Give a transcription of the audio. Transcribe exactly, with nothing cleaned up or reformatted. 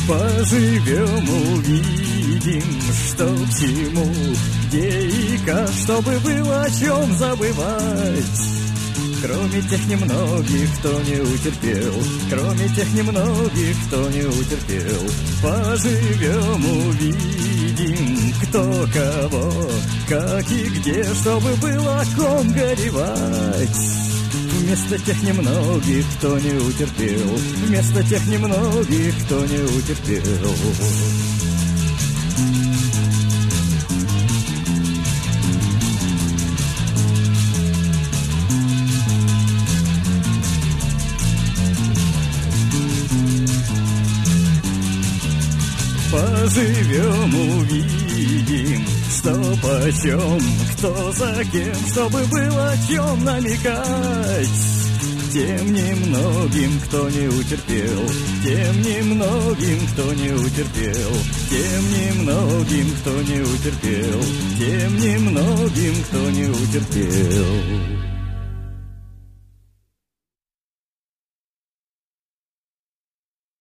Поживем, увидим, что к чему, где и как, чтобы было о чем забывать. Кроме тех немногих, кто не утерпел, кроме тех немногих, кто не утерпел. Поживем, увидим, кто кого, как и где, чтобы было о ком горевать. Вместо тех немногих, кто не утерпел, вместо тех немногих, кто не утерпел. Поживем, увидим, что почем, кто за кем, чтобы было о чем намекать. Тем немногим, кто не утерпел, тем немногим, кто не утерпел, тем немногим, кто не утерпел, тем немногим, кто не утерпел.